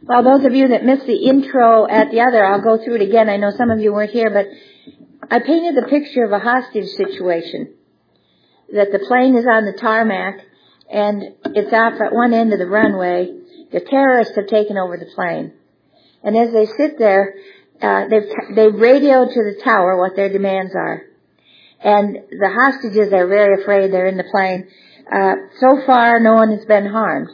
Well, those of you that missed the intro at the other, I'll go through it again. I know some of you weren't here, but I painted the picture of a hostage situation. That the plane is on the tarmac, and it's off at one end of the runway. The terrorists have taken over the plane. And as they sit there, they've radioed to the tower what their demands are. And the hostages are very afraid. They're in the plane. So far, no one has been harmed.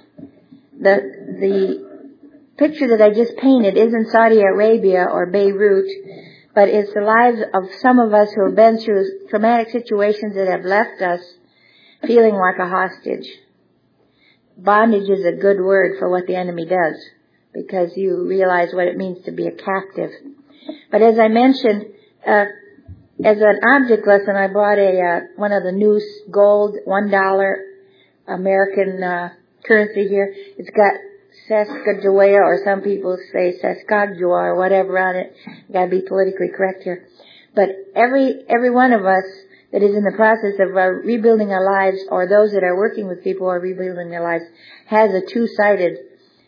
The picture that I just painted isn't Saudi Arabia or Beirut, but it's the lives of some of us who have been through traumatic situations that have left us feeling like a hostage. Bondage is a good word for what the enemy does, because you realize what it means to be a captive. But as I mentioned, as an object lesson, I bought one of the new gold $1 American currency here. It's got Sacagawea, or some people say Saskatchewan or whatever on it. Gotta be politically correct here. But every one of us that is in the process of rebuilding our lives, or those that are working with people who are rebuilding their lives, has two-sided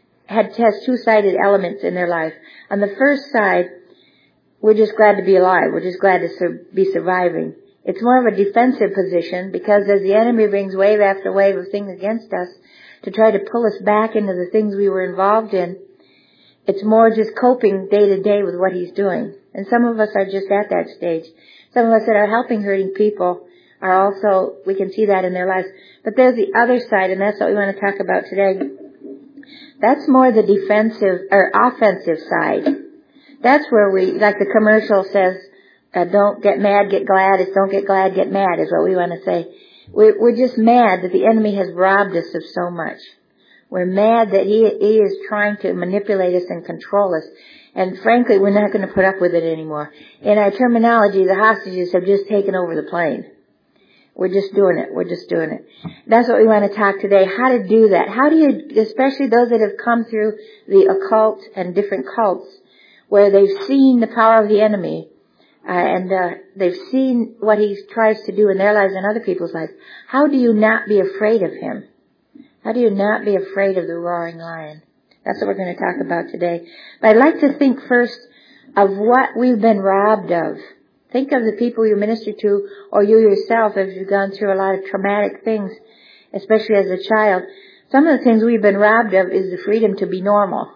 elements in their life. On the first side, we're just glad to be alive. We're just glad to be surviving. It's more of a defensive position, because as the enemy brings wave after wave of things against us to try to pull us back into the things we were involved in, it's more just coping day to day with what he's doing. And some of us are just at that stage. Some of us that are helping hurting people are also, we can see that in their lives. But there's the other side, and that's what we want to talk about today. That's more the defensive or offensive side. That's where we, like the commercial says, don't get mad, get glad. It's don't get glad, get mad is what we want to say. We're just mad that the enemy has robbed us of so much. We're mad that he is trying to manipulate us and control us. And frankly, we're not going to put up with it anymore. In our terminology, the hostages have just taken over the plane. We're just doing it. We're just doing it. That's what we want to talk today. How to do that. How do you, especially those that have come through the occult and different cults, where they've seen the power of the enemy, and they've seen what he tries to do in their lives and other people's lives. How do you not be afraid of him? How do you not be afraid of the roaring lion? That's what we're going to talk about today. But I'd like to think first of what we've been robbed of. Think of the people you minister to, or you yourself, if you've gone through a lot of traumatic things, especially as a child. Some of the things we've been robbed of is the freedom to be normal.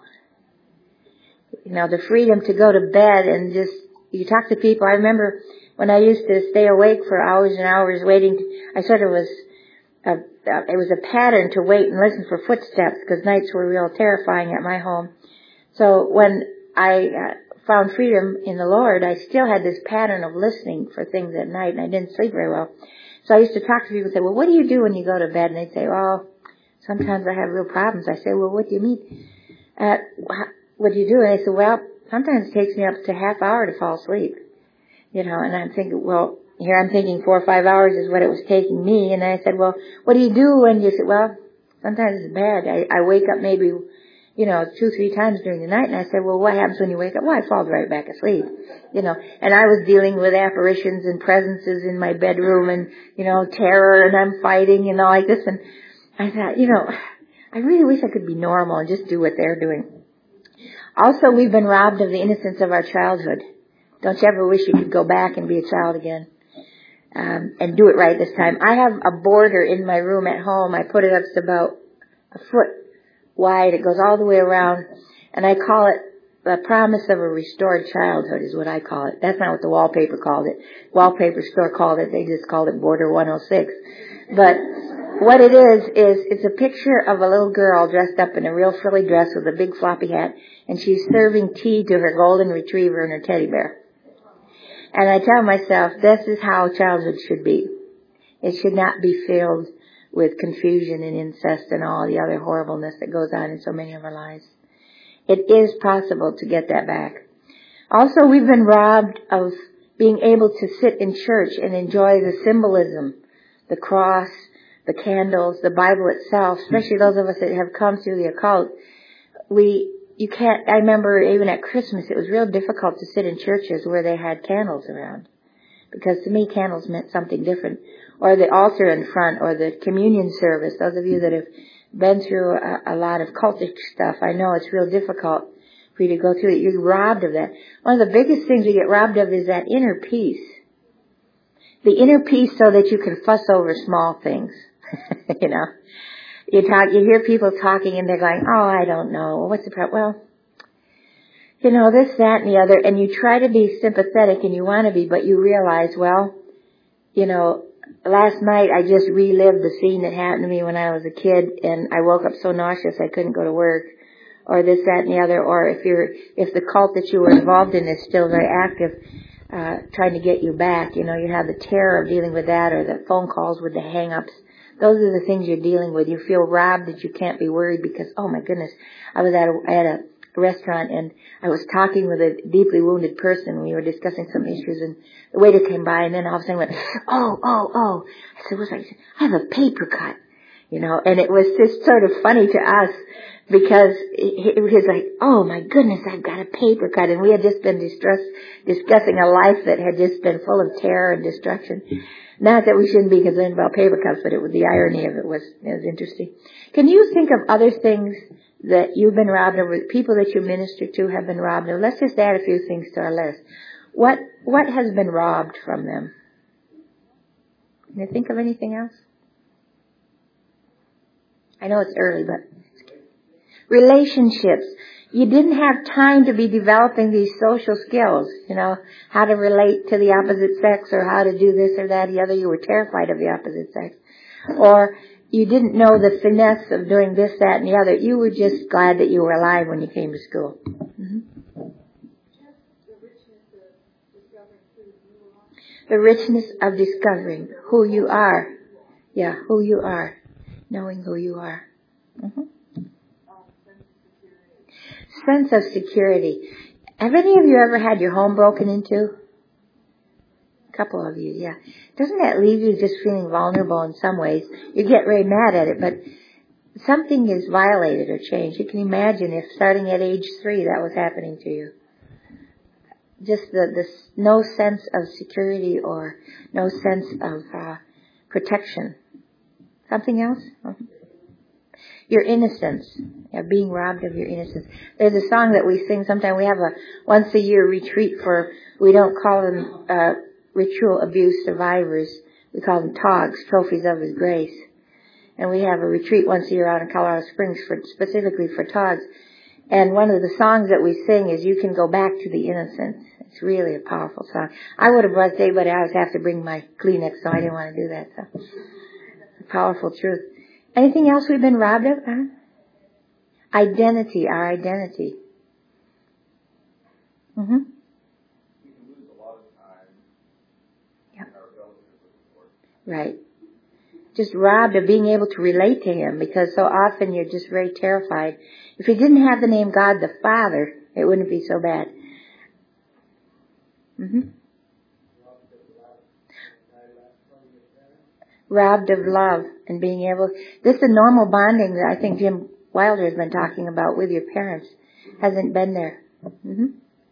You know, the freedom to go to bed and just, you talk to people. I remember when I used to stay awake for hours and hours waiting, I sort of was, it was a pattern to wait and listen for footsteps, because nights were real terrifying at my home. So when I found freedom in the Lord, I still had this pattern of listening for things at night, and I didn't sleep very well. So I used to talk to people and say, well, what do you do when you go to bed? And they'd say, well, sometimes I have real problems. I say, well, what do you mean? What do you do? And they said, well, sometimes it takes me up to half hour to fall asleep. You know, and I'm thinking, well, here I'm thinking 4 or 5 hours is what it was taking me. And I said, well, what do you do when you say, well, sometimes it's bad. I wake up maybe, 2-3 times during the night. And I said, well, what happens when you wake up? Well, I fall right back asleep. And I was dealing with apparitions and presences in my bedroom and, terror, and I'm fighting and all like this. And I thought, I really wish I could be normal and just do what they're doing. Also, we've been robbed of the innocence of our childhood. Don't you ever wish you could go back and be a child again? And do it right this time. I have a border in my room at home. I put it up to about a foot wide. It goes all the way around. And I call it the promise of a restored childhood is what I call it. That's not what the wallpaper called it. Wallpaper store called it. They just called it Border 106. But what it is it's a picture of a little girl dressed up in a real frilly dress with a big floppy hat. And she's serving tea to her golden retriever and her teddy bear. And I tell myself, this is how childhood should be. It should not be filled with confusion and incest and all the other horribleness that goes on in so many of our lives. It is possible to get that back. Also, we've been robbed of being able to sit in church and enjoy the symbolism, the cross, the candles, the Bible itself, especially those of us that have come through the occult. I remember even at Christmas, it was real difficult to sit in churches where they had candles around. Because to me, candles meant something different. Or the altar in front, or the communion service. Those of you that have been through a lot of cultic stuff, I know it's real difficult for you to go through it. You're robbed of that. One of the biggest things you get robbed of is that inner peace. The inner peace so that you can fuss over small things. You know, you hear people talking and they're going, oh, I don't know. What's the problem? Well, you know, this, that, and the other. And you try to be sympathetic and you want to be, but you realize, well, you know, last night I just relived the scene that happened to me when I was a kid and I woke up so nauseous I couldn't go to work. Or this, that, and the other. Or if the cult that you were involved in is still very active, trying to get you back, you know, you have the terror of dealing with that, or the phone calls with the hang-ups. Those are the things you're dealing with. You feel robbed that you can't be worried because, oh my goodness, I was at a restaurant and I was talking with a deeply wounded person. We were discussing some issues and the waiter came by and then all of a sudden went, oh. I said, what's that? He said, I have a paper cut, you know, and it was just sort of funny to us because it was like, oh my goodness, I've got a paper cut. And we had just been discussing a life that had just been full of terror and destruction. Not that we shouldn't be concerned about paper cuts, but the irony of it was interesting. Can you think of other things that you've been robbed of, people that you minister to have been robbed of? Let's just add a few things to our list. What has been robbed from them? Can you think of anything else? I know it's early, but relationships. You didn't have time to be developing these social skills, you know, how to relate to the opposite sex or how to do this or that or the other. You were terrified of the opposite sex. Or you didn't know the finesse of doing this, that, and the other. You were just glad that you were alive when you came to school. Mm-hmm. The richness of discovering who you are. Yeah, who you are. Knowing who you are. Mm-hmm. Sense of security. Have any of you ever had your home broken into? A couple of you, yeah. Doesn't that leave you just feeling vulnerable in some ways? You get very mad at it, but something is violated or changed. You can imagine if starting at age 3 that was happening to you. Just the no sense of security or no sense of protection. Something else? Mm-hmm. Your innocence, being robbed of your innocence. There's a song that we sing sometimes. We have a once a year retreat for, we don't call them ritual abuse survivors. We call them TOGs, Trophies of His Grace. And we have a retreat once a year out in Colorado Springs specifically for TOGs. And one of the songs that we sing is You Can Go Back to the Innocence. It's really a powerful song. I would have brought it, but I always have to bring my Kleenex, so I didn't want to do that. So, it's a powerful truth. Anything else we've been robbed of? Huh? Identity, our identity. Mm-hmm. We can lose a lot of time in our relationship with the Lord. Right. Just robbed of being able to relate to Him, because so often you're just very terrified. If you didn't have the name God the Father, it wouldn't be so bad. Mm-hmm. Robbed of love and being able, this is the normal bonding that I think Jim Wilder has been talking about with your parents. Hasn't been there. Mm-hmm.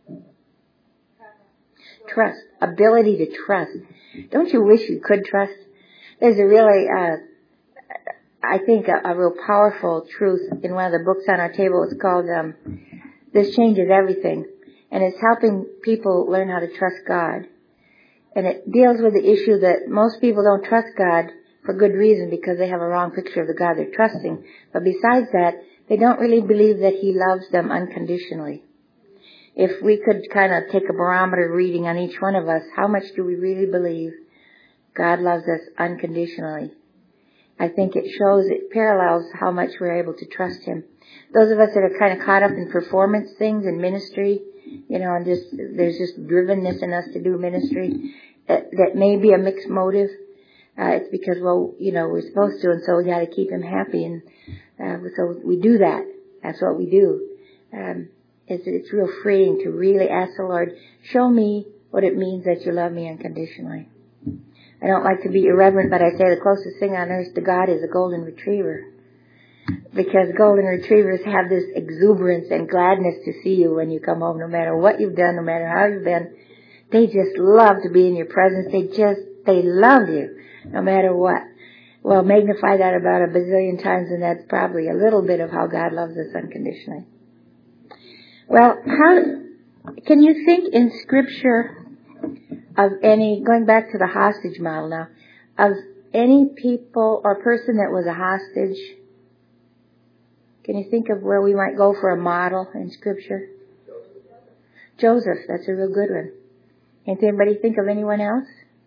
Trust, ability to trust. Don't you wish you could trust? There's a really, I think a real powerful truth in one of the books on our table. It's called, This Changes Everything. And it's helping people learn how to trust God. And it deals with the issue that most people don't trust God for good reason because they have a wrong picture of the God they're trusting. But besides that, they don't really believe that He loves them unconditionally. If we could kind of take a barometer reading on each one of us, how much do we really believe God loves us unconditionally? I think it parallels how much we're able to trust Him. Those of us that are kind of caught up in performance things and ministry, you know, and there's just drivenness in us to do ministry, that may be a mixed motive. It's because, well, you know, we're supposed to, and so we got to keep Him happy, and so we do that. That's what we do. It's real freeing to really ask the Lord, show me what it means that you love me unconditionally. I don't like to be irreverent, but I say the closest thing on earth to God is a golden retriever. Because golden retrievers have this exuberance and gladness to see you when you come home, no matter what you've done, no matter how you've been. They just love to be in your presence. They love you, no matter what. Well, magnify that about a bazillion times, and that's probably a little bit of how God loves us unconditionally. Well, how can you think in Scripture of any, going back to the hostage model now, of any people or person that was a hostage? Can you think of where we might go for a model in Scripture? Joseph, that's a real good one. Can't anybody think of anyone else?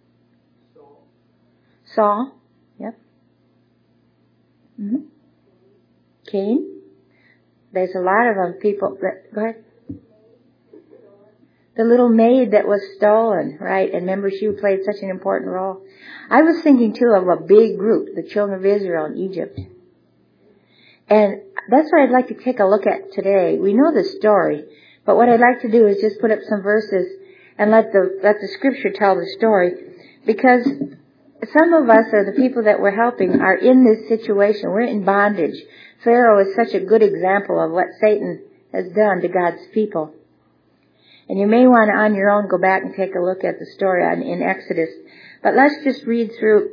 Saul. Yep. Mm-hmm. Cain. There's a lot of them. People that, go ahead. The little maid that was stolen, right? And remember, she played such an important role. I was thinking too of a big group, the children of Israel in Egypt. And that's what I'd like to take a look at today. We know the story, but what I'd like to do is just put up some verses and let the Scripture tell the story, because some of us, or the people that we're helping, are in this situation. We're in bondage. Pharaoh is such a good example of what Satan has done to God's people. And you may want to, on your own, go back and take a look at the story in Exodus. But let's just read through,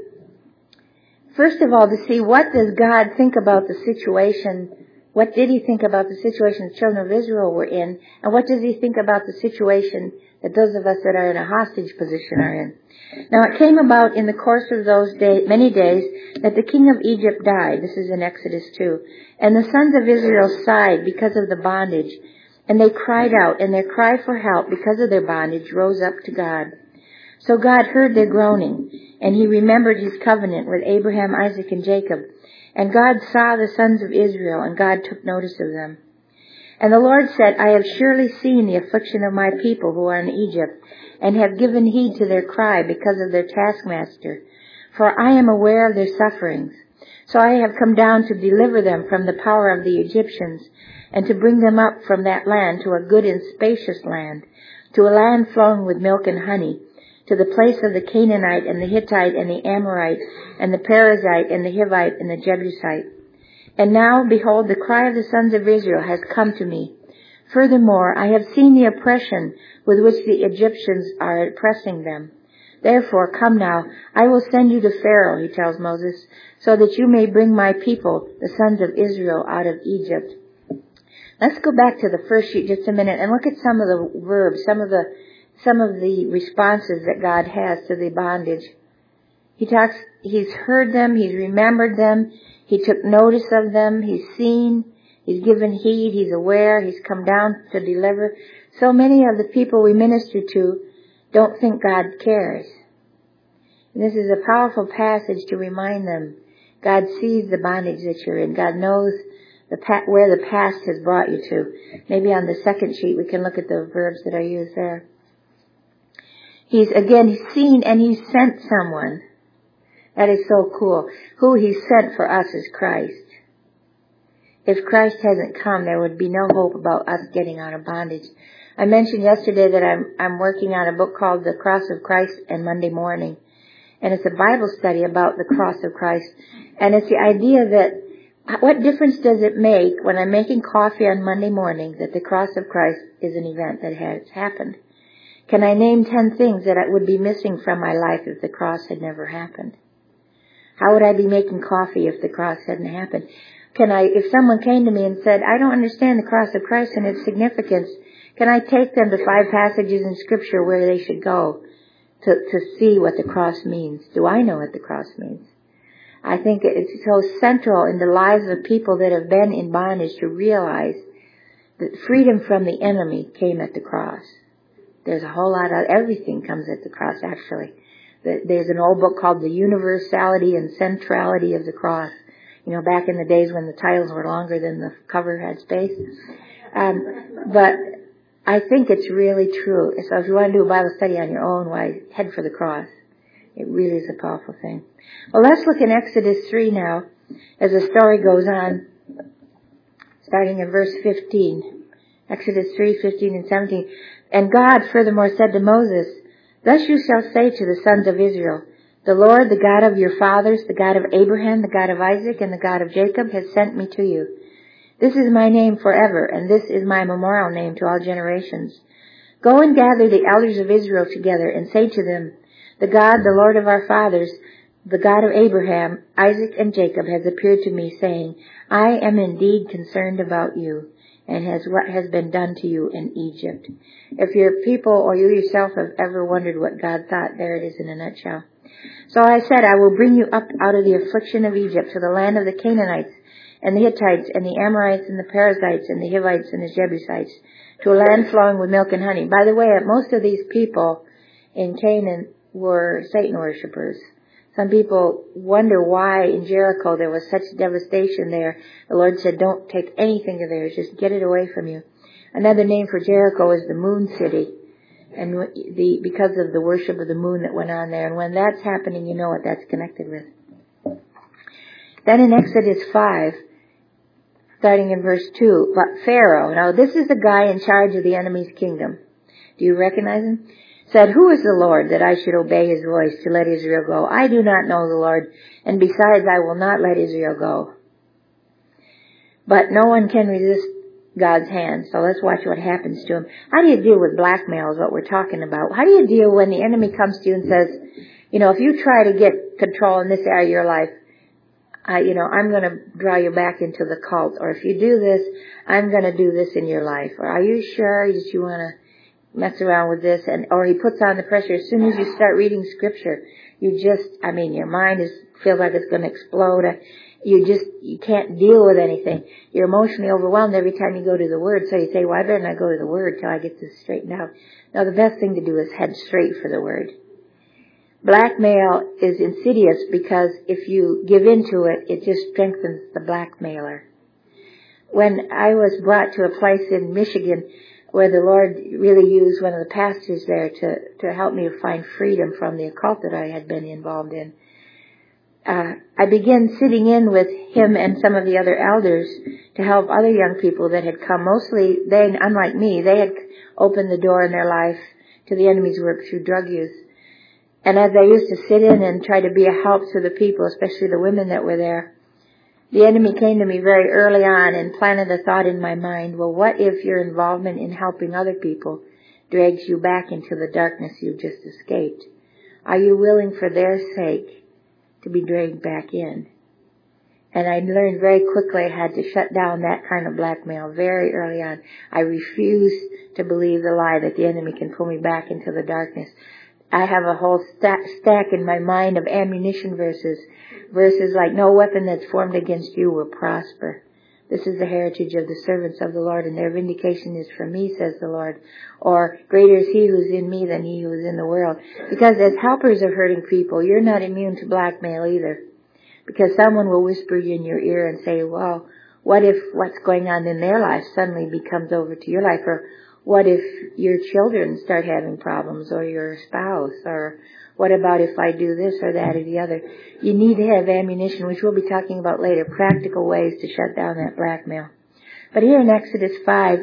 first of all, to see what does God think about the situation. What did he think about the situation the children of Israel were in? And what does he think about the situation that those of us that are in a hostage position are in? Now it came about in the course of those many days that the king of Egypt died. This is in Exodus 2. And the sons of Israel sighed because of the bondage. And they cried out, and their cry for help because of their bondage rose up to God. So God heard their groaning, and he remembered his covenant with Abraham, Isaac, and Jacob. And God saw the sons of Israel, and God took notice of them. And the Lord said, I have surely seen the affliction of my people who are in Egypt, and have given heed to their cry because of their taskmaster. For I am aware of their sufferings. So I have come down to deliver them from the power of the Egyptians, and to bring them up from that land to a good and spacious land, to a land flowing with milk and honey, to the place of the Canaanite and the Hittite and the Amorite and the Perizzite and the Hivite and the Jebusite. And now, behold, the cry of the sons of Israel has come to me. Furthermore, I have seen the oppression with which the Egyptians are oppressing them. Therefore, come now, I will send you to Pharaoh, he tells Moses, so that you may bring my people, the sons of Israel, out of Egypt. Let's go back to the first sheet just a minute and look at some of the verbs, some of the responses that God has to the bondage. He's heard them, he's remembered them, he took notice of them, he's seen, he's given heed, he's aware, he's come down to deliver. So many of the people we minister to don't think God cares. And this is a powerful passage to remind them. God sees the bondage that you're in. God knows where the past has brought you to. Maybe on the second sheet we can look at the verbs that are used there. He's seen and he's sent someone. That is so cool. Who he sent for us is Christ. If Christ hasn't come, there would be no hope about us getting out of bondage. I mentioned yesterday that I'm working on a book called The Cross of Christ and Monday Morning. And it's a Bible study about the cross of Christ. And it's the idea that what difference does it make when I'm making coffee on Monday morning that the cross of Christ is an event that has happened? Can I name 10 things that would be missing from my life if the cross had never happened? How would I be making coffee if the cross hadn't happened? If someone came to me and said, I don't understand the cross of Christ and its significance, can I take them to 5 passages in Scripture where they should go to see what the cross means? Do I know what the cross means? I think it's so central in the lives of people that have been in bondage to realize that freedom from the enemy came at the cross. There's a whole lot of, everything comes at the cross, actually. There's an old book called The Universality and Centrality of the Cross. You know, back in the days when the titles were longer than the cover had space. But I think it's really true. So if you want to do a Bible study on your own, why, head for the cross. It really is a powerful thing. Well, let's look in Exodus 3 now, as the story goes on, starting in verse 15. Exodus 3, 15 and 17. And God furthermore said to Moses, Thus you shall say to the sons of Israel, The Lord, the God of your fathers, the God of Abraham, the God of Isaac, and the God of Jacob, has sent me to you. This is my name forever, and this is my memorial name to all generations. Go and gather the elders of Israel together, and say to them, The God, the Lord of our fathers, the God of Abraham, Isaac, and Jacob has appeared to me, saying, I am indeed concerned about you, and what has been done to you in Egypt. If your people or you yourself have ever wondered what God thought, there it is in a nutshell. So I said, I will bring you up out of the affliction of Egypt to the land of the Canaanites, and the Hittites, and the Amorites, and the Perizzites, and the Hivites, and the Jebusites, to a land flowing with milk and honey. By the way, most of these people in Canaan were Satan worshippers. Some people wonder why in Jericho there was such devastation there. The Lord said, don't take anything of theirs, just get it away from you. Another name for Jericho is the Moon City, and because of the worship of the moon that went on there. And when that's happening, you know what that's connected with. Then in Exodus 5, starting in verse 2, but Pharaoh, now this is the guy in charge of the enemy's kingdom. Do you recognize him? Said, who is the Lord that I should obey his voice to let Israel go? I do not know the Lord, and besides I will not let Israel go. But no one can resist God's hand, so let's watch what happens to him. How do you deal with blackmail is what we're talking about. How do you deal when the enemy comes to you and says, if you try to get control in this area of your life, I'm going to draw you back into the cult. Or if you do this, I'm going to do this in your life. Or are you sure that you want to mess around with this? Or he puts on the pressure. As soon as you start reading scripture, your mind feels like it's going to explode. You can't deal with anything. You're emotionally overwhelmed every time you go to the Word. So you say, well, I better not go to the Word till I get this straightened out. Now, the best thing to do is head straight for the Word. Blackmail is insidious because if you give into it, it just strengthens the blackmailer. When I was brought to a place in Michigan where the Lord really used one of the pastors there to help me find freedom from the occult that I had been involved in, I began sitting in with him and some of the other elders to help other young people that had come. Mostly, unlike me, they had opened the door in their life to the enemy's work through drug use. And as I used to sit in and try to be a help to the people, especially the women that were there, the enemy came to me very early on and planted a thought in my mind, well, what if your involvement in helping other people drags you back into the darkness you've just escaped? Are you willing for their sake to be dragged back in? And I learned very quickly I had to shut down that kind of blackmail very early on. I refused to believe the lie that the enemy can pull me back into the darkness. I have a whole stack in my mind of ammunition verses like, no weapon that's formed against you will prosper. This is the heritage of the servants of the Lord, and their vindication is from me, says the Lord. Or, greater is he who is in me than he who is in the world. Because as helpers of hurting people, you're not immune to blackmail either. Because someone will whisper in your ear and say, well, what if what's going on in their life suddenly becomes over to your life? Or what if your children start having problems, or your spouse? Or what about if I do this or that or the other? You need to have ammunition, which we'll be talking about later, practical ways to shut down that blackmail. But here in Exodus 5,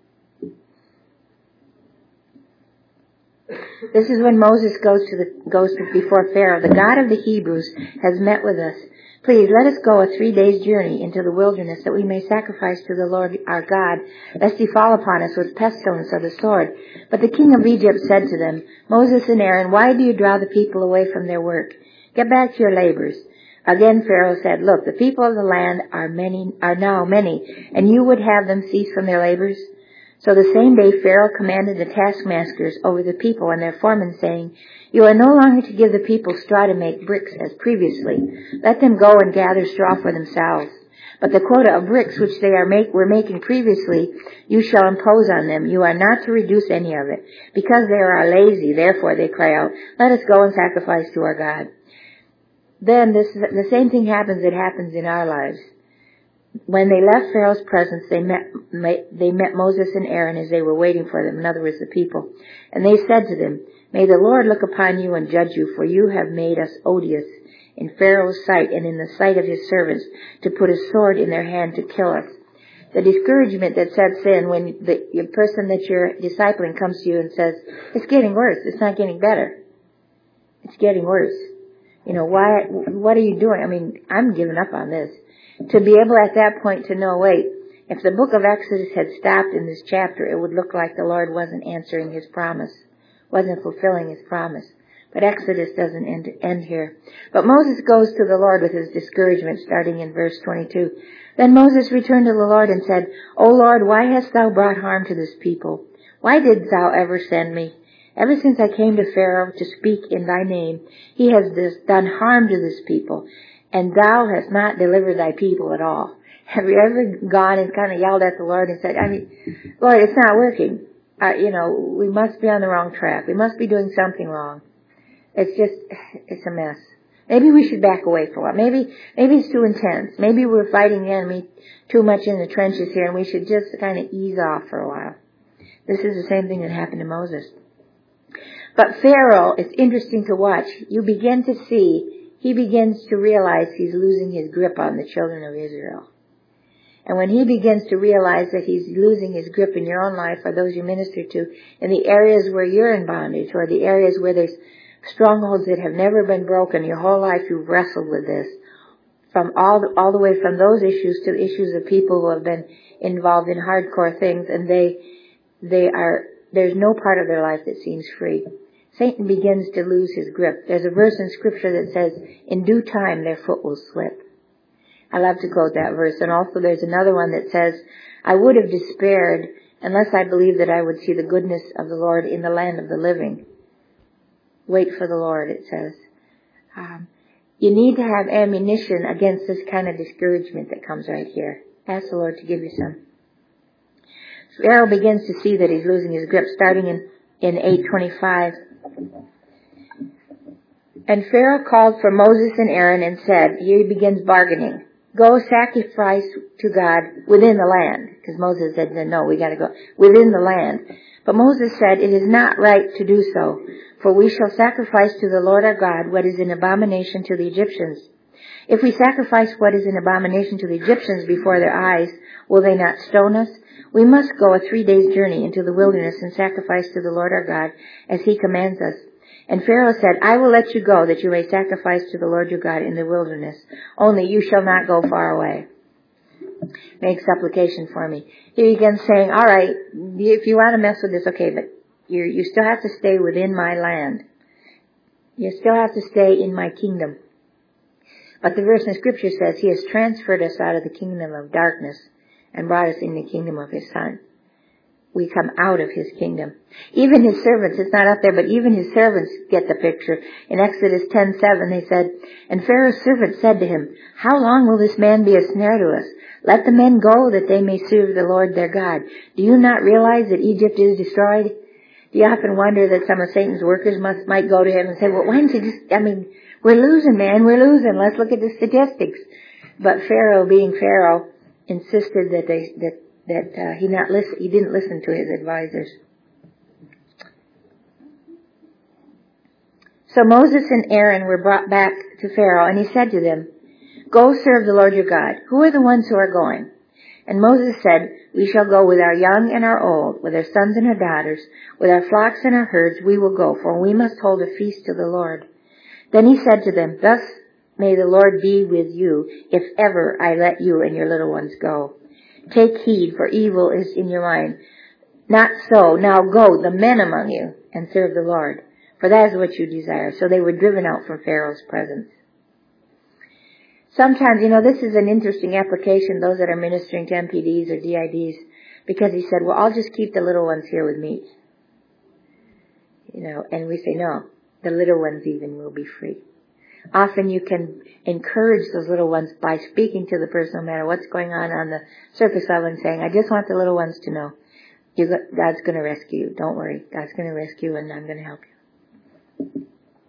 this is when Moses goes before Pharaoh. The God of the Hebrews has met with us. Please, let us go a 3 days journey into the wilderness, that we may sacrifice to the Lord our God, lest he fall upon us with pestilence or the sword. But the king of Egypt said to them, Moses and Aaron, why do you draw the people away from their work? Get back to your labors. Again Pharaoh said, look, the people of the land are now many, and you would have them cease from their labors? So the same day Pharaoh commanded the taskmasters over the people and their foremen, saying, you are no longer to give the people straw to make bricks as previously. Let them go and gather straw for themselves. But the quota of bricks which they were making previously, you shall impose on them. You are not to reduce any of it. Because they are lazy, therefore they cry out, let us go and sacrifice to our God. Then the same thing happens that happens in our lives. When they left Pharaoh's presence, they met Moses and Aaron as they were waiting for them, in other words, the people. And they said to them, may the Lord look upon you and judge you, for you have made us odious in Pharaoh's sight and in the sight of his servants, to put a sword in their hand to kill us. The discouragement that sets in when the person that you're discipling comes to you and says, it's getting worse, it's not getting better. It's getting worse. What are you doing? I'm giving up on this. To be able at that point to know, wait, if the book of Exodus had stopped in this chapter, it would look like the Lord wasn't answering his promise, wasn't fulfilling his promise. But Exodus doesn't end here. But Moses goes to the Lord with his discouragement, starting in verse 22. Then Moses returned to the Lord and said, O Lord, why hast thou brought harm to this people? Why didst thou ever send me? Ever since I came to Pharaoh to speak in thy name, he has done harm to this people, and thou hast not delivered thy people at all. Have you ever gone and kind of yelled at the Lord and said, Lord, it's not working. We must be on the wrong track. We must be doing something wrong. It's a mess. Maybe we should back away for a while. Maybe it's too intense. Maybe we're fighting the enemy too much in the trenches here, and we should just kind of ease off for a while. This is the same thing that happened to Moses. But Pharaoh, it's interesting to watch. You begin to see, he begins to realize he's losing his grip on the children of Israel. And when he begins to realize that he's losing his grip in your own life or those you minister to, in the areas where you're in bondage or the areas where there's strongholds that have never been broken, your whole life you've wrestled with this, from all the way from those issues to issues of people who have been involved in hardcore things, and there's no part of their life that seems free. Satan begins to lose his grip. There's a verse in Scripture that says, in due time their foot will slip. I love to quote that verse. And also there's another one that says, I would have despaired unless I believed that I would see the goodness of the Lord in the land of the living. Wait for the Lord, it says. You need to have ammunition against this kind of discouragement that comes right here. Ask the Lord to give you some. Pharaoh begins to see that he's losing his grip, starting in 8:25. And Pharaoh called for Moses and Aaron and said, here he begins bargaining, go sacrifice to God within the land. Because Moses said, no, we got to go within the land. But Moses said, it is not right to do so, for we shall sacrifice to the Lord our God what is an abomination to the Egyptians. If we sacrifice what is an abomination to the Egyptians before their eyes, will they not stone us? We must go a 3 days journey into the wilderness and sacrifice to the Lord our God as he commands us. And Pharaoh said, I will let you go that you may sacrifice to the Lord your God in the wilderness. Only you shall not go far away. Make supplication for me. Here he begins saying, all right, if you want to mess with this, okay, but you still have to stay within my land. You still have to stay in my kingdom. But the verse in Scripture says he has transferred us out of the kingdom of darkness and brought us in the kingdom of his Son. We come out of his kingdom. Even his servants, it's not up there, but even his servants get the picture. In Exodus 10:7 they said, and Pharaoh's servants said to him, how long will this man be a snare to us? Let the men go that they may serve the Lord their God. Do you not realize that Egypt is destroyed? Do you often wonder that some of Satan's workers might go to him and say, well, why don't you just, we're losing, man, we're losing. Let's look at the statistics. But Pharaoh, being Pharaoh, insisted that he didn't listen to his advisors. So Moses and Aaron were brought back to Pharaoh, and he said to them, go serve the Lord your God. Who are the ones who are going? And Moses said, we shall go with our young and our old, with our sons and our daughters, with our flocks and our herds, we will go, for we must hold a feast to the Lord. Then he said to them, thus may the Lord be with you, if ever I let you and your little ones go. Take heed, for evil is in your mind. Not so, now go, the men among you, and serve the Lord, for that is what you desire. So they were driven out from Pharaoh's presence. Sometimes, this is an interesting application, those that are ministering to MPDs or DIDs, because he said, well, I'll just keep the little ones here with me. And we say, no, the little ones even will be free. Often you can encourage those little ones by speaking to the person, no matter what's going on the surface level, and saying, I just want the little ones to know God's going to rescue you. Don't worry. God's going to rescue you, and I'm going to help you.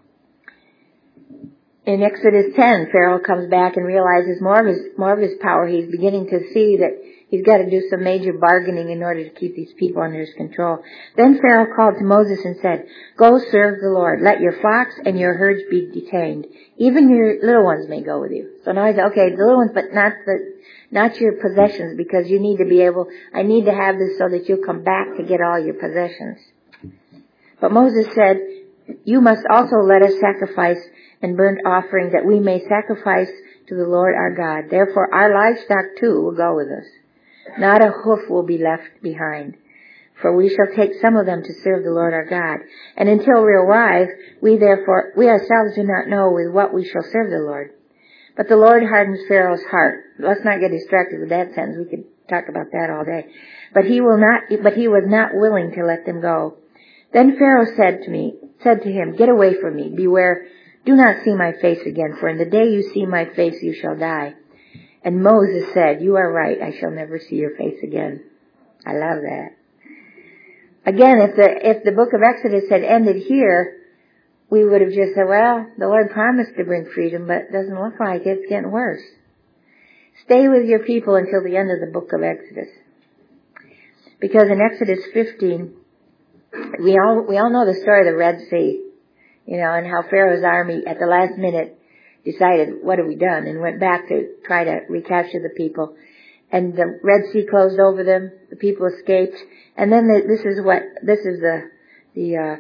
In Exodus 10, Pharaoh comes back and realizes more of his power. He's beginning to see that he's got to do some major bargaining in order to keep these people under his control. Then Pharaoh called to Moses and said, go serve the Lord. Let your flocks and your herds be detained. Even your little ones may go with you. So now he said, okay, the little ones, but not your possessions, because you need to be able, I need to have this so that you'll come back to get all your possessions. But Moses said, you must also let us sacrifice and burnt offering, that we may sacrifice to the Lord our God. Therefore our livestock too will go with us. Not a hoof will be left behind. for we shall take some of them to serve the Lord our God. And until we arrive, we ourselves do not know with what we shall serve the Lord. But the Lord hardens Pharaoh's heart. Let's not get distracted with that sentence. We could talk about that all day. But he was not willing to let them go. Then Pharaoh said to him, "Get away from me. Beware. Do not see my face again, for in the day you see my face you shall die." And Moses said, "You are right. I shall never see your face again." I love that. Again, if the book of Exodus had ended here, we would have just said, well, the Lord promised to bring freedom, but it doesn't look like it. It's getting worse. Stay with your people until the end of the book of Exodus. Because in Exodus 15, we all know the story of the Red Sea, and how Pharaoh's army at the last minute decided, what have we done? And went back to try to recapture the people. And the Red Sea closed over them. The people escaped. And then this is the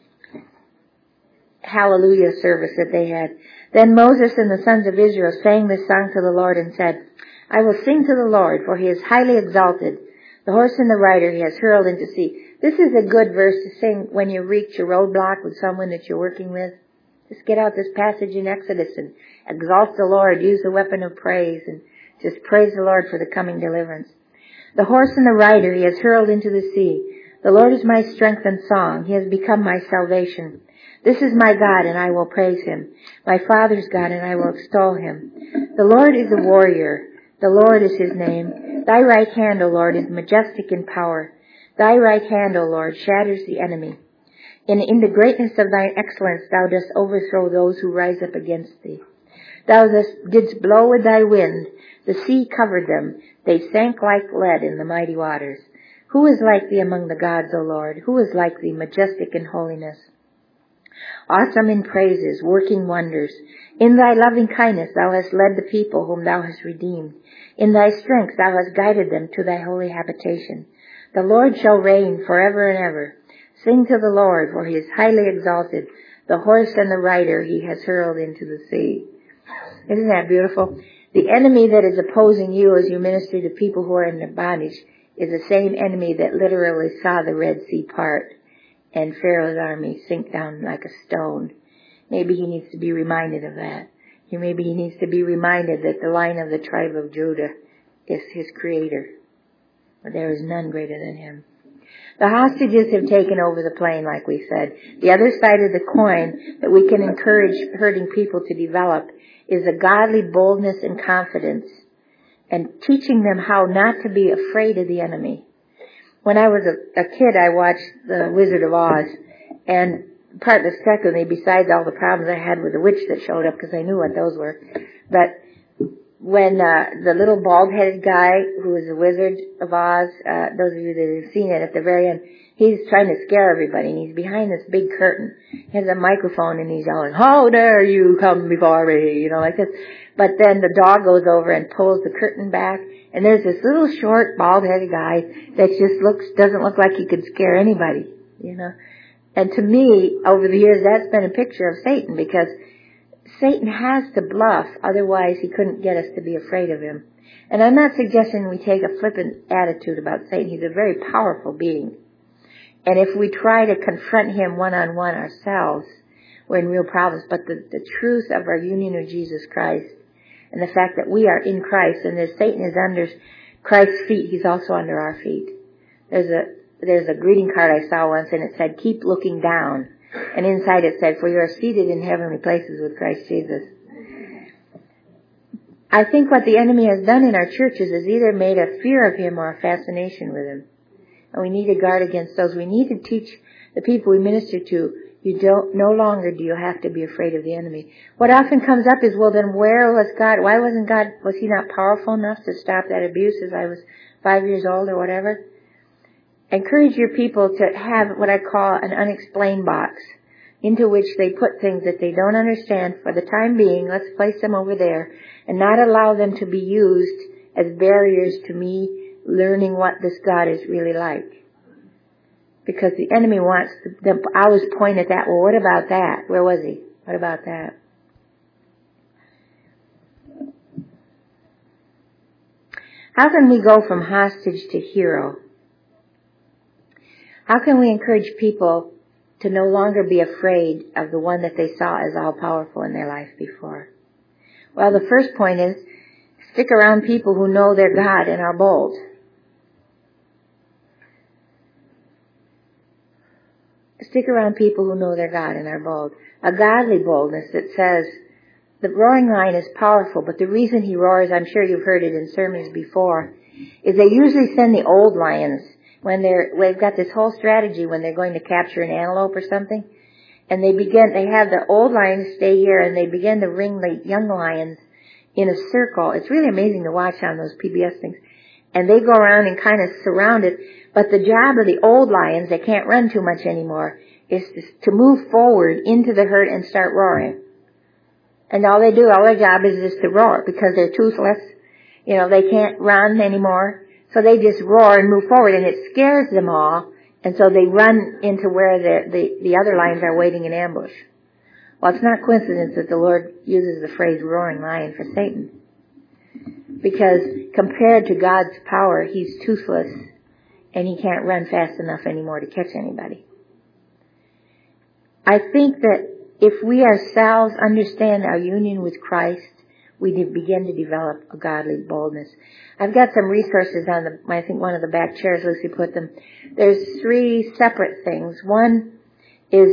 hallelujah service that they had. Then Moses and the sons of Israel sang this song to the Lord and said, "I will sing to the Lord, for he is highly exalted. The horse and the rider he has hurled into sea." This is a good verse to sing when you reach a roadblock with someone that you're working with. Just get out this passage in Exodus and exalt the Lord. Use the weapon of praise and just praise the Lord for the coming deliverance. "The horse and the rider he has hurled into the sea. The Lord is my strength and song. He has become my salvation. This is my God, and I will praise him. My Father's God, and I will extol him. The Lord is a warrior. The Lord is his name. Thy right hand, O Lord, is majestic in power. Thy right hand, O Lord, shatters the enemy. In the greatness of thine excellence thou dost overthrow those who rise up against thee. Thou didst blow with thy wind. The sea covered them. They sank like lead in the mighty waters. Who is like thee among the gods, O Lord? Who is like thee, majestic in holiness? Awesome in praises, working wonders. In thy loving kindness thou hast led the people whom thou hast redeemed. In thy strength thou hast guided them to thy holy habitation. The Lord shall reign forever and ever. Sing to the Lord, for he is highly exalted. The horse and the rider he has hurled into the sea. Isn't that beautiful? The enemy that is opposing you as you minister to people who are in bondage is the same enemy that literally saw the Red Sea part and Pharaoh's army sink down like a stone. Maybe he needs to be reminded of that. Maybe he needs to be reminded that the Lion of the tribe of Judah is his creator. But there is none greater than him. The hostages have taken over the plain, like we said. The other side of the coin that we can encourage hurting people to develop is a godly boldness and confidence, and teaching them how not to be afraid of the enemy. When I was a kid, I watched The Wizard of Oz, and part that stuck with me, besides all the problems I had with the witch that showed up, because I knew what those were, but when the little bald-headed guy who was the Wizard of Oz, those of you that have seen it, at the very end, he's trying to scare everybody, and he's behind this big curtain. He has a microphone, and he's yelling, "How dare you come before me?" Like this. But then the dog goes over and pulls the curtain back, and there's this little short, bald-headed guy that just doesn't look like he could scare anybody, And to me, over the years, that's been a picture of Satan, because Satan has to bluff, otherwise he couldn't get us to be afraid of him. And I'm not suggesting we take a flippant attitude about Satan. He's a very powerful being. And if we try to confront him one-on-one ourselves, we're in real problems. But the truth of our union with Jesus Christ, and the fact that we are in Christ, and as Satan is under Christ's feet, he's also under our feet. There's a greeting card I saw once, and it said, "Keep looking down." And inside it said, "For you are seated in heavenly places with Christ Jesus." I think what the enemy has done in our churches is either made a fear of him or a fascination with him. And we need to guard against those. We need to teach the people we minister to, no longer do you have to be afraid of the enemy. What often comes up is, well, then where was God? Why wasn't God, was he not powerful enough to stop that abuse as I was 5 years old or whatever? Encourage your people to have what I call an unexplained box, into which they put things that they don't understand for the time being. Let's place them over there and not allow them to be used as barriers to me learning what this God is really like. Because the enemy wants to always point at that. Well, what about that? Where was he? What about that? How can we go from hostage to hero? How can we encourage people to no longer be afraid of the one that they saw as all-powerful in their life before? Well, the first point is, stick around people who know their God and are bold. Stick around people who know their God and are bold. A godly boldness that says, the roaring lion is powerful, but the reason he roars, I'm sure you've heard it in sermons before, is they usually send the old lions when they've got this whole strategy when they're going to capture an antelope or something. And they have the old lions stay here and they begin to ring the young lions in a circle. It's really amazing to watch on those PBS things. And they go around and kind of surround it. But the job of the old lions, they can't run too much anymore, is to move forward into the herd and start roaring. And all their job is just to roar because they're toothless. They can't run anymore. So they just roar and move forward and it scares them all. And so they run into where the other lions are waiting in ambush. Well, it's not coincidence that the Lord uses the phrase roaring lion for Satan. Because compared to God's power, he's toothless and he can't run fast enough anymore to catch anybody. I think that if we ourselves understand our union with Christ, we begin to develop a godly boldness. I've got some resources on I think one of the back chairs, Lucy put them. There's 3 separate things. One is,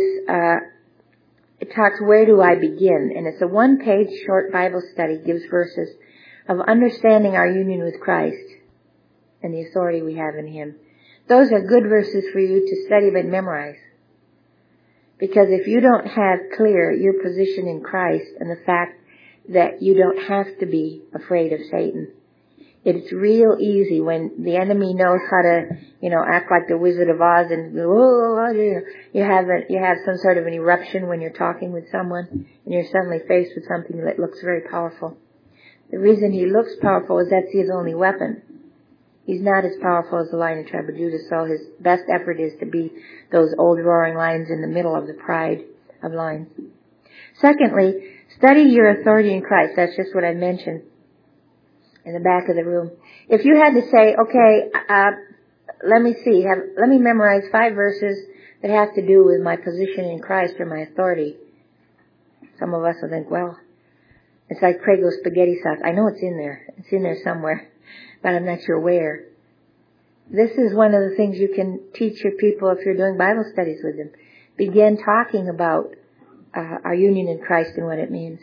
it talks, where do I begin? And it's a 1-page short Bible study, gives verses of understanding our union with Christ and the authority we have in him. Those are good verses for you to study and memorize. Because if you don't have clear your position in Christ and the fact that you don't have to be afraid of Satan, it's real easy when the enemy knows how to, act like the Wizard of Oz and you have some sort of an eruption when you're talking with someone and you're suddenly faced with something that looks very powerful. The reason he looks powerful is that's his only weapon. He's not as powerful as the Lion of the tribe of Judah, so his best effort is to be those old roaring lions in the middle of the pride of lions. Secondly, study your authority in Christ. That's just what I mentioned in the back of the room. If you had to say, okay, let me memorize 5 verses that have to do with my position in Christ or my authority. Some of us will think, well, it's like Prego spaghetti sauce. I know it's in there. It's in there somewhere, but I'm not sure where. This is one of the things you can teach your people if you're doing Bible studies with them. Begin talking about our union in Christ and what it means.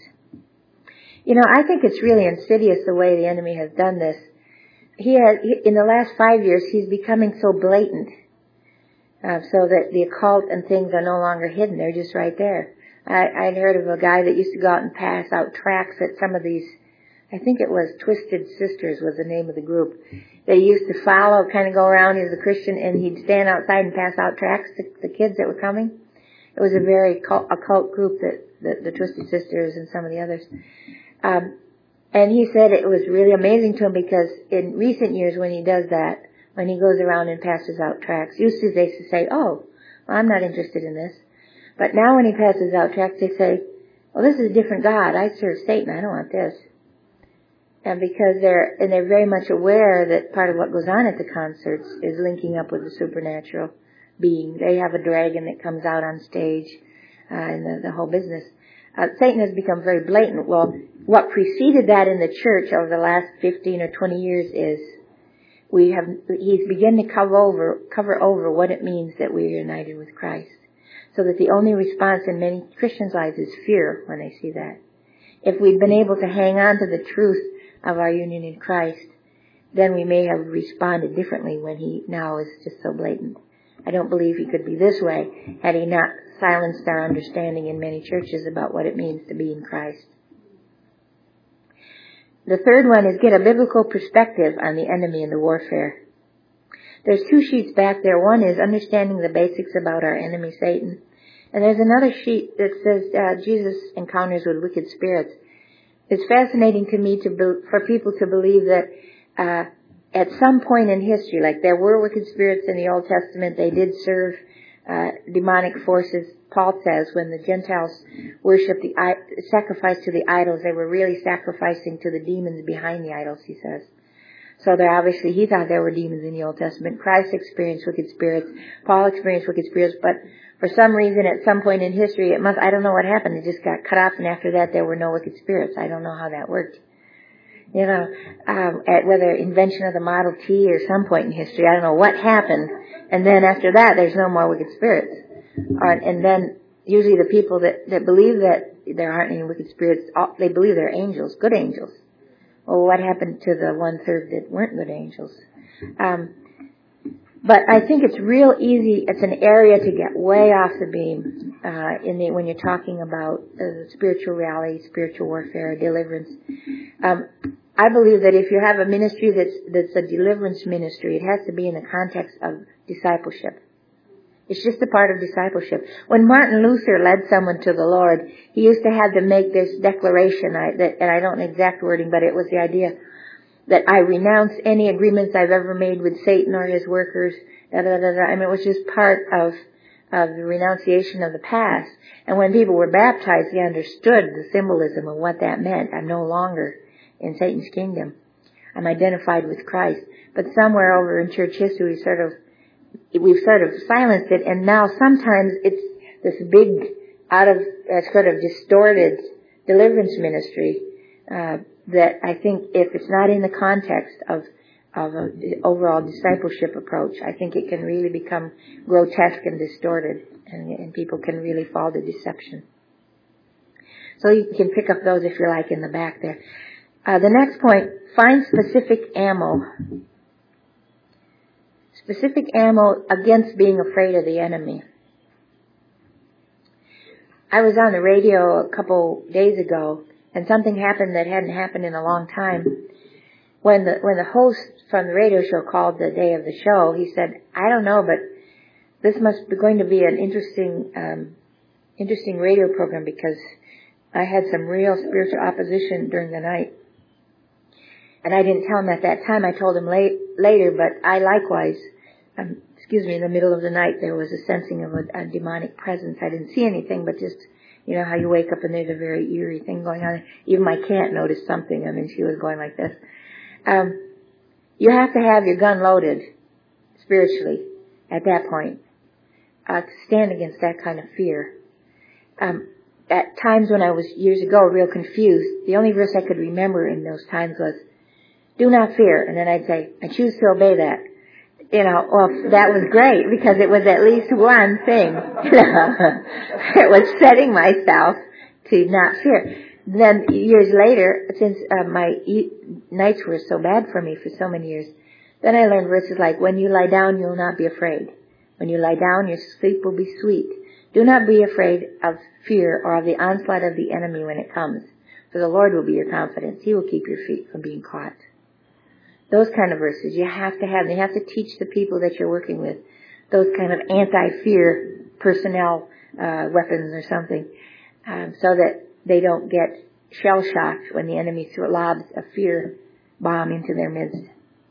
I think it's really insidious the way the enemy has done this. In the last 5 years, he's becoming so blatant, so that the occult and things are no longer hidden. They're just right there. I'd heard of a guy that used to go out and pass out tracts at some of these, I think it was Twisted Sisters was the name of the group. They used to follow, kind of go around as a Christian, and he'd stand outside and pass out tracts to the kids that were coming. It was a very occult group that the Twisted Sisters and some of the others. And he said it was really amazing to him because in recent years when he does that, when he goes around and passes out tracts, used to they used to say, oh, well, I'm not interested in this. But now when he passes out tracts, they say, well, this is a different God. I serve Satan. I don't want this. And because they're very much aware that part of what goes on at the concerts is linking up with the supernatural being. They have a dragon that comes out on stage, and the whole business. Satan has become very blatant. Well, what preceded that in the church over the last 15 or 20 years is he's begun to cover over what it means that we are united with Christ. So that the only response in many Christians' lives is fear when they see that. If we'd been able to hang on to the truth of our union in Christ, then we may have responded differently when he now is just so blatant. I don't believe he could be this way had he not silenced our understanding in many churches about what it means to be in Christ. The third one is get a biblical perspective on the enemy and the warfare. There's 2 sheets back there. One is understanding the basics about our enemy, Satan. And there's another sheet that says Jesus encounters with wicked spirits. It's fascinating to me for people to believe that at some point in history, like there were wicked spirits in the Old Testament, they did serve demonic forces. Paul says when the Gentiles worshiped sacrificed to the idols, they were really sacrificing to the demons behind the idols, he says. So there obviously, he thought there were demons in the Old Testament. Christ experienced wicked spirits. Paul experienced wicked spirits, but for some reason at some point in history, I don't know what happened. It just got cut off, and after that there were no wicked spirits. I don't know how that worked. You know, at whether invention of the Model T or some point in history, I don't know what happened. And then after that, there's no more wicked spirits. And then usually the people that believe that there aren't any wicked spirits, they believe they're angels, good angels. Well, what happened to the 1/3 that weren't good angels? But I think it's real easy. It's an area to get way off the beam when you're talking about spiritual reality, spiritual warfare, deliverance. I believe that if you have a ministry that's a deliverance ministry, it has to be in the context of discipleship. It's just a part of discipleship. When Martin Luther led someone to the Lord, he used to have them make this declaration, and I don't know exact wording, but it was the idea that I renounce any agreements I've ever made with Satan or his workers, I mean, it was just part of the renunciation of the past. And when people were baptized, they understood the symbolism of what that meant. I'm no longer in Satan's kingdom. I'm identified with Christ. But somewhere over in church history, we've sort of silenced it, and now sometimes it's this big, sort of distorted deliverance ministry, that I think if it's not in the context of an overall discipleship approach, I think it can really become grotesque and distorted, and people can really fall to deception. So you can pick up those if you like in the back there. The next point, find specific ammo. Specific ammo against being afraid of the enemy. I was on the radio a couple days ago, and something happened that hadn't happened in a long time. When the host from the radio show called the day of the show, he said, "I don't know, but this must be going to be an interesting radio program because I had some real spiritual opposition during the night." And I didn't tell him at that time. I told him later, but I likewise, in the middle of the night, there was a sensing of a demonic presence. I didn't see anything, but just, you know how you wake up and there's a very eerie thing going on. Even my cat noticed something. I mean, she was going like this. You have to have your gun loaded spiritually at that point to stand against that kind of fear. At times when I was years ago real confused, the only verse I could remember in those times was, "Do not fear," and then I'd say, "I choose to obey that." You know, well, that was great because it was at least one thing. It was setting myself to not fear. Then years later, since my nights were so bad for me for so many years, then I learned verses like, "When you lie down, you will not be afraid. When you lie down, your sleep will be sweet. Do not be afraid of fear or of the onslaught of the enemy when it comes, for the Lord will be your confidence. He will keep your feet from being caught." Those kind of verses you have to have. You have to teach the people that you're working with those kind of anti-fear personnel weapons or something, so that they don't get shell-shocked when the enemy lobs a fear bomb into their midst.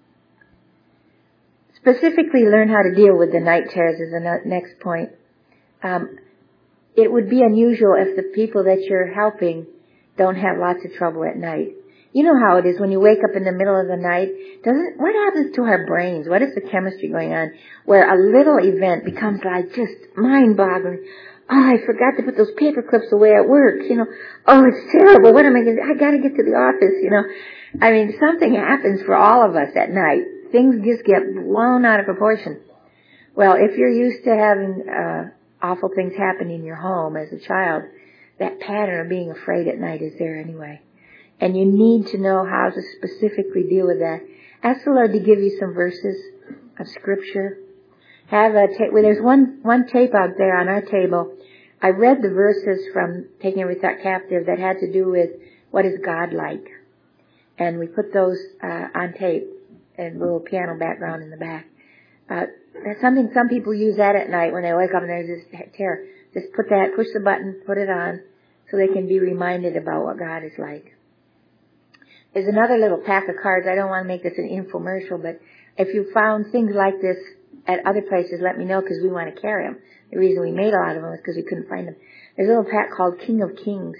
Specifically, learn how to deal with the night terrors is the next point. It would be unusual if the people that you're helping don't have lots of trouble at night. You know how it is when you wake up in the middle of the night. What happens to our brains? What is the chemistry going on where a little event becomes like just mind-boggling? Oh, I forgot to put those paper clips away at work, you know. Oh, it's terrible. What am I going to do? I got to get to the office, you know. I mean, something happens for all of us at night. Things just get blown out of proportion. Well, if you're used to having awful things happen in your home as a child, that pattern of being afraid at night is there anyway. And you need to know how to specifically deal with that. Ask the Lord to give you some verses of Scripture. Have a tape. Well, there's one tape out there on our table. I read the verses from Taking Every Thought Captive that had to do with what is God like. And we put those on tape and a little piano background in the back. That's something some people use that at night when they wake up and there's this terror. Just push the button, put it on, so they can be reminded about what God is like. There's another little pack of cards. I don't want to make this an infomercial, but if you found things like this at other places, let me know because we want to carry them. The reason we made a lot of them is because we couldn't find them. There's a little pack called King of Kings,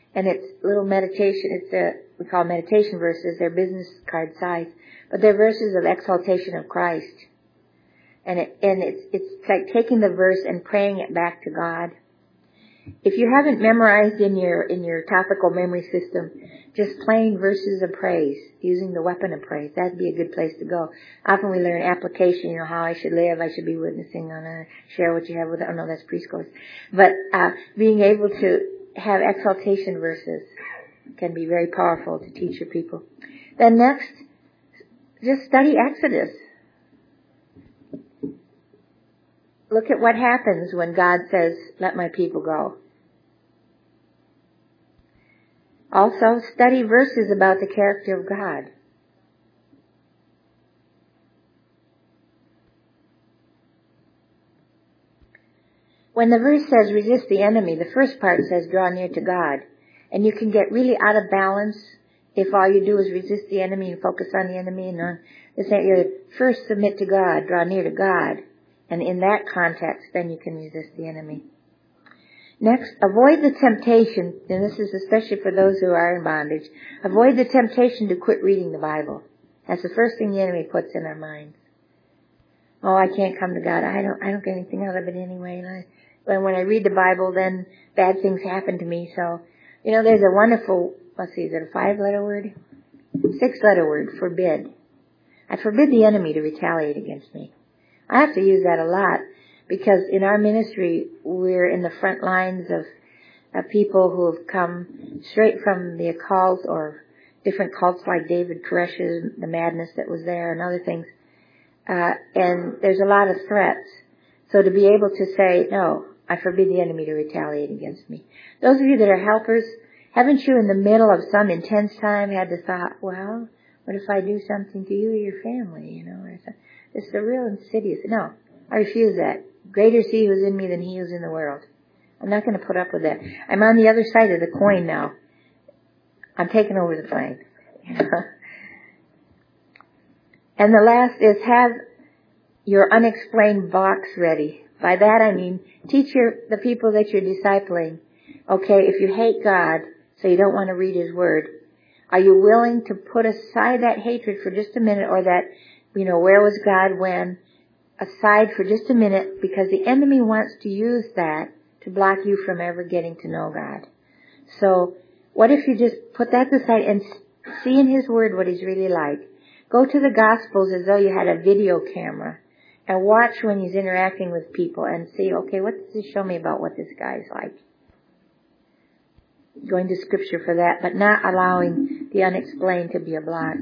And it's little meditation, we call meditation verses, they're business card size, but they're verses of exaltation of Christ. And it's like taking the verse and praying it back to God. If you haven't memorized in your topical memory system, just plain verses of praise, using the weapon of praise, that'd be a good place to go. Often we learn application, how I should live, I should be witnessing, share what you have with, that's preschool. But, being able to have exaltation verses can be very powerful to teach your people. Then next, just study Exodus. Look at what happens when God says, let my people go. Also, study verses about the character of God. When the verse says resist the enemy, the first part says draw near to God. And you can get really out of balance if all you do is resist the enemy and focus on the enemy and on this. You first submit to God, draw near to God. And in that context, then you can resist the enemy. Next, avoid the temptation, and this is especially for those who are in bondage, avoid the temptation to quit reading the Bible. That's the first thing the enemy puts in our minds. Oh, I can't come to God. I don't get anything out of it anyway. And when I read the Bible, then bad things happen to me. So, there's a wonderful, is it a 5-letter word? 6-letter word, forbid. I forbid the enemy to retaliate against me. I have to use that a lot because in our ministry, we're in the front lines of people who have come straight from the occult or different cults like David Koresh's, the madness that was there and other things. And there's a lot of threats. So to be able to say, no, I forbid the enemy to retaliate against me. Those of you that are helpers, haven't you in the middle of some intense time had the thought, well, what if I do something to you or your family, It's the real insidious. No, I refuse that. Greater is he who's in me than he who's in the world. I'm not going to put up with that. I'm on the other side of the coin now. I'm taking over the flank. And the last is have your unexplained box ready. By that I mean teach the people that you're discipling. Okay, if you hate God, so you don't want to read his word, are you willing to put aside that hatred for just a minute, or that, where was God when, aside for just a minute, because the enemy wants to use that to block you from ever getting to know God. So, what if you just put that aside and see in his word what he's really like? Go to the Gospels as though you had a video camera and watch when he's interacting with people and see, okay, what does this show me about what this guy's like? Going to Scripture for that, but not allowing the unexplained to be a block.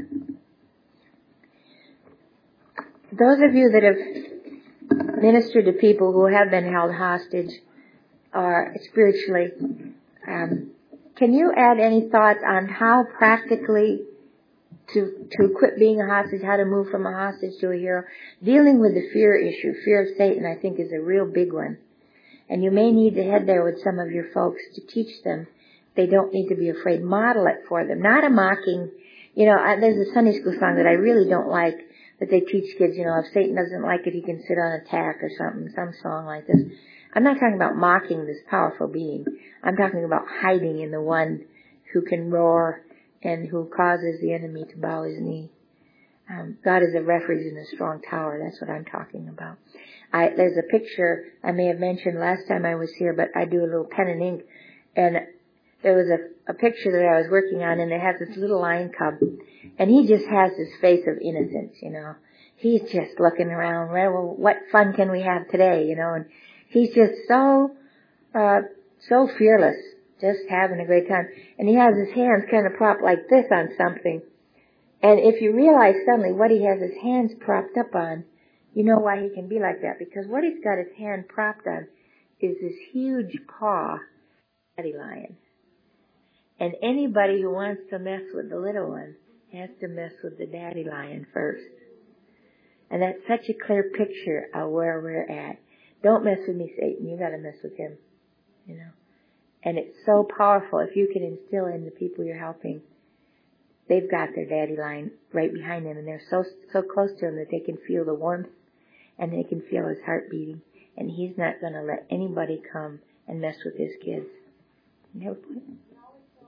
Those of you that have ministered to people who have been held hostage spiritually, can you add any thoughts on how practically to quit being a hostage, how to move from a hostage to a hero? Dealing with the fear issue, fear of Satan, I think is a real big one. And you may need to head there with some of your folks to teach them. They don't need to be afraid. Model it for them. Not a mocking, there's a Sunday school song that I really don't like that they teach kids, if Satan doesn't like it, he can sit on a tack or something, some song like this. I'm not talking about mocking this powerful being. I'm talking about hiding in the one who can roar and who causes the enemy to bow his knee. God is a refuge in a strong tower. That's what I'm talking about. There's a picture I may have mentioned last time I was here, but I do a little pen and ink, and there was a picture that I was working on, and it has this little lion cub, and he just has this face of innocence, He's just looking around, well, what fun can we have today, and he's just so fearless, just having a great time. And he has his hands kind of propped like this on something. And if you realize suddenly what he has his hands propped up on, you know why he can be like that. Because what he's got his hand propped on is this huge paw, daddy lion. And anybody who wants to mess with the little one has to mess with the daddy lion first. And that's such a clear picture of where we're at. Don't mess with me, Satan. You got to mess with him. And it's so powerful if you can instill in the people you're helping. They've got their daddy lion right behind them, and they're so close to him that they can feel the warmth and they can feel his heart beating. And he's not going to let anybody come and mess with his kids. You have a point?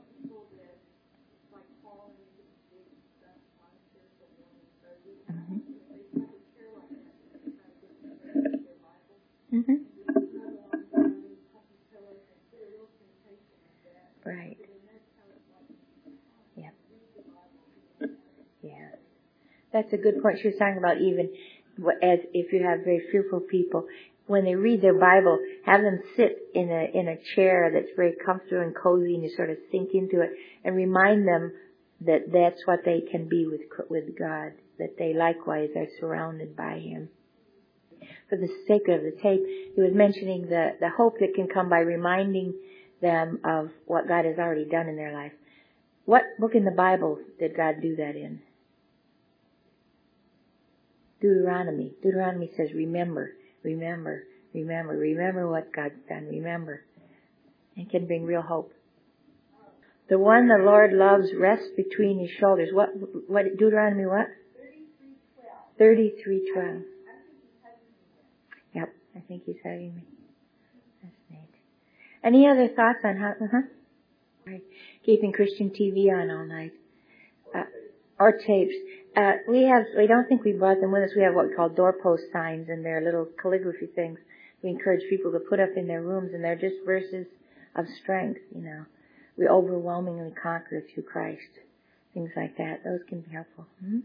Mm-hmm. Right. Yeah. Yeah. That's a good point. She was talking about even as if you have very fearful people, when they read their Bible, have them sit in a chair that's very comfortable and cozy, and you sort of sink into it, and remind them that that's what they can be with God, that they likewise are surrounded by Him. For the sake of the tape, he was mentioning the hope that can come by reminding them of what God has already done in their life. What book in the Bible did God do that in? Deuteronomy. Deuteronomy says, remember, remember, remember, remember what God's done, remember. And can bring real hope. The one the Lord loves rests between His shoulders. What Deuteronomy what? 33:12. Yep, I think he's having me. That's neat. Any other thoughts on how, Right. Keeping Christian TV on all night. Or tapes. We don't think we brought them with us. We have what we call doorpost signs, and they're little calligraphy things we encourage people to put up in their rooms, and they're just verses of strength, We overwhelmingly conquer through Christ. Things like that. Those can be helpful.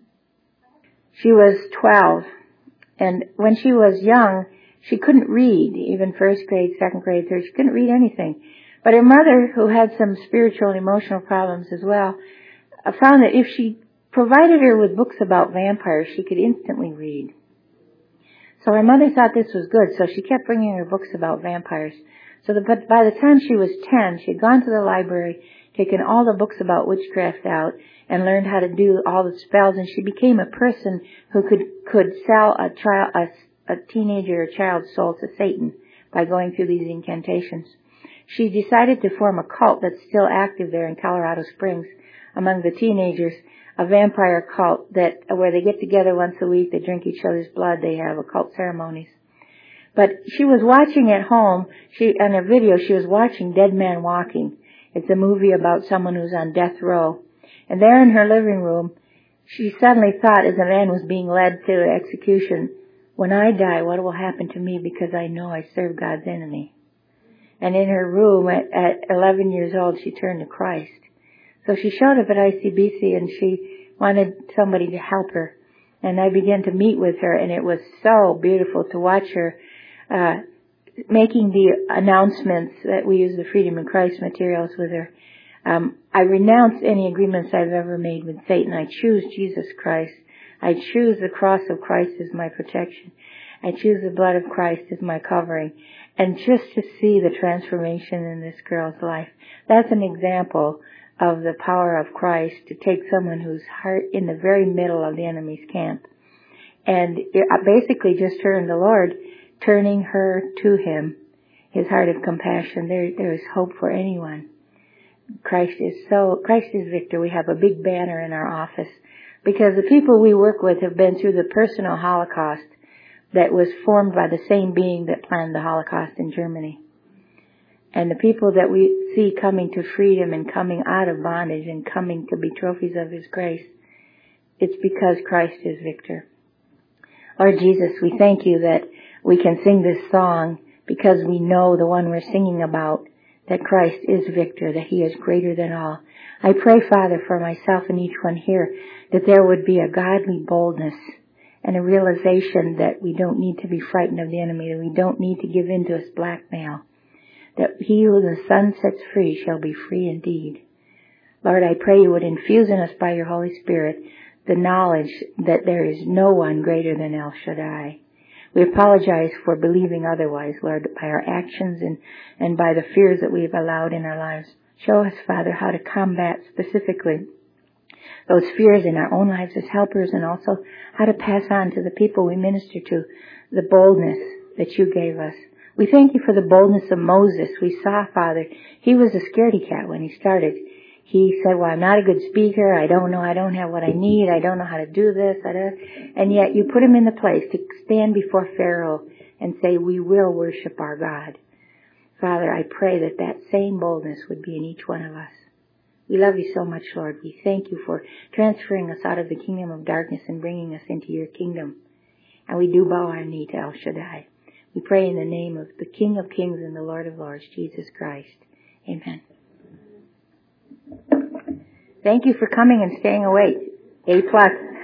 She was 12, and when she was young, she couldn't read, even first grade, second grade, third. She couldn't read anything. But her mother, who had some spiritual and emotional problems as well, found that if she provided her with books about vampires, she could instantly read. So her mother thought this was good, so she kept bringing her books about vampires. So by the time she was 10, she had gone to the library, taken all the books about witchcraft out, and learned how to do all the spells, and she became a person who could sell a teenager or child's soul to Satan by going through these incantations. She decided to form a cult that's still active there in Colorado Springs among the teenagers, a vampire cult where they get together once a week, they drink each other's blood, they have occult ceremonies. But she was watching at home, on a video, she was watching Dead Man Walking. It's a movie about someone who's on death row. And there in her living room, she suddenly thought, as a man was being led to execution, when I die, what will happen to me, because I know I serve God's enemy? And in her room at 11 years old, she turned to Christ. So she showed up at ICBC, and she wanted somebody to help her. And I began to meet with her, and it was so beautiful to watch her making the announcements that we use the Freedom in Christ materials with her. I renounce any agreements I've ever made with Satan. I choose Jesus Christ. I choose the cross of Christ as my protection. I choose the blood of Christ as my covering. And just to see the transformation in this girl's life, that's an example of the power of Christ to take someone who's in the very middle of the enemy's camp. And basically just her and the Lord turning her to Him, His heart of compassion. There is hope for anyone. Christ is victor. We have a big banner in our office because the people we work with have been through the personal Holocaust that was formed by the same being that planned the Holocaust in Germany. And the people that we see coming to freedom and coming out of bondage and coming to be trophies of His grace, it's because Christ is victor. Lord Jesus, we thank You that we can sing this song because we know the one we're singing about, that Christ is victor, that He is greater than all. I pray, Father, for myself and each one here, that there would be a godly boldness and a realization that we don't need to be frightened of the enemy, that we don't need to give in to his blackmail, that he who the Son sets free shall be free indeed. Lord, I pray You would infuse in us by Your Holy Spirit the knowledge that there is no one greater than El Shaddai. We apologize for believing otherwise, Lord, by our actions and by the fears that we've allowed in our lives. Show us, Father, how to combat specifically those fears in our own lives as helpers, and also how to pass on to the people we minister to the boldness that You gave us. We thank You for the boldness of Moses. We saw, Father, he was a scaredy cat when he started. He said, well, I'm not a good speaker. I don't have what I need. I don't know how to do this. And yet You put him in the place to stand before Pharaoh and say, we will worship our God. Father, I pray that that same boldness would be in each one of us. We love You so much, Lord. We thank You for transferring us out of the kingdom of darkness and bringing us into Your kingdom. And we do bow our knee to El Shaddai. We pray in the name of the King of Kings and the Lord of Lords, Jesus Christ. Amen. Thank you for coming and staying awake. A+.